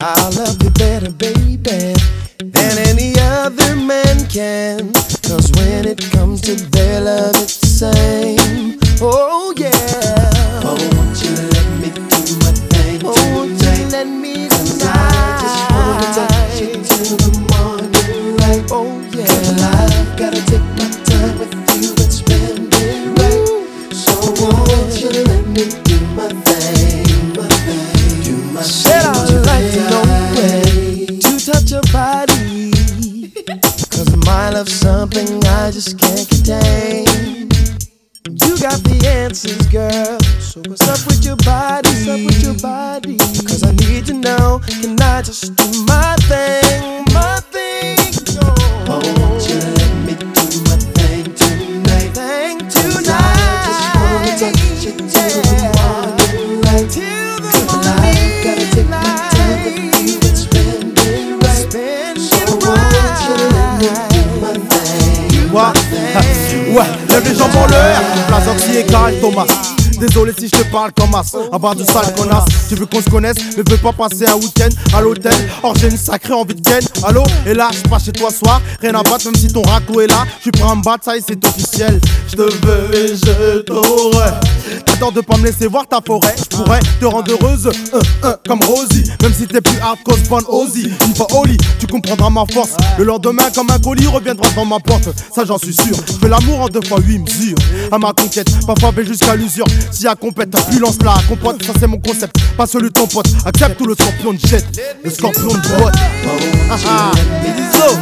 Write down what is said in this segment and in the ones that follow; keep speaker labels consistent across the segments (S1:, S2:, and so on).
S1: I'll love you better, baby, than any other man can. 'Cause when it comes to their love, it's the same. Oh yeah. Oh, won't you let me do my thing tonight? Oh, won't you let me tonight? I just wanna touch you till the morning light. Oh yeah. 'Cause I've gotta take my time with you and spend it right. So won't you let me do my thing, my thing, do my thing. Said I'd like to know when to touch your body, 'cause my love's something I just can't contain. You got the answers, girl. So what's up with your body? What's up with your body? 'Cause I need to know. Can I just do my thing? My thing. Oh, won't you let me do my thing tonight? Thing tonight. I just wanna touch you till the morning light. Till the morning light. Gotta take my time with you and spend it right. Spend it right. So won't you let me do my thing?
S2: What? Ouais, lève les jambes en l'air. Place Oxy et Carl Thomas. Désolé si je te parle comme as, à bas de sale connasse. Tu veux qu'on se connaisse, mais veux pas passer un week-end à l'hôtel. Or j'ai une sacrée envie de ken. Allô, et là, je passe chez toi soir. Rien à battre, même si ton raclo est là. Je suis prêt à me battre, ça y est, c'est officiel. Je te veux et je t'aurai. T'attends de pas me laisser voir ta forêt. Je pourrais te rendre heureuse, comme Rosie. Même si t'es plus hard cause Bon Ozzy. Une fois au lit, tu comprendras ma force. Le lendemain, comme un colis, reviendra dans ma porte. Ça, j'en suis sûr. Je fais l'amour en 2 fois 8 mesures. À ma conquête, parfois fait jusqu'à l'usure. Si y'a compète, puis lance la compote. Ça, c'est mon concept, pas celui de ton pote. Accepte tout le scorpion de jet, le scorpion de botte. Ah ah, Eliso.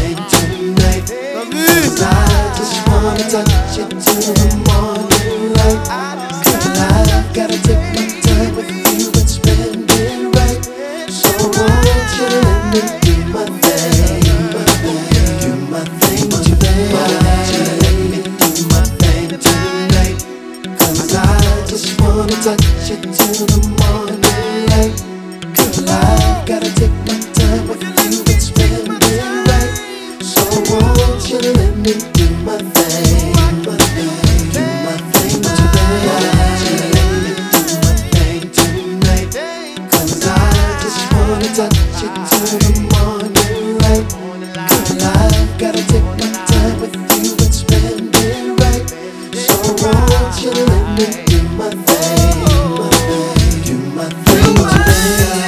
S1: Gotta take my time with you and spend it right. So won't you let me do my thing, my thing, do my thing tonight? Won't you let me do my thing tonight? 'Cause I just wanna touch you till the morning light. 'Cause I gotta take my time with you and spend it right. So won't you let me do my thing, my thing, do my thing tonight? Touch it till the morning light. 'Cause I've gotta take my time with you and spend it right. So won't you let me do my thing, do my thing today?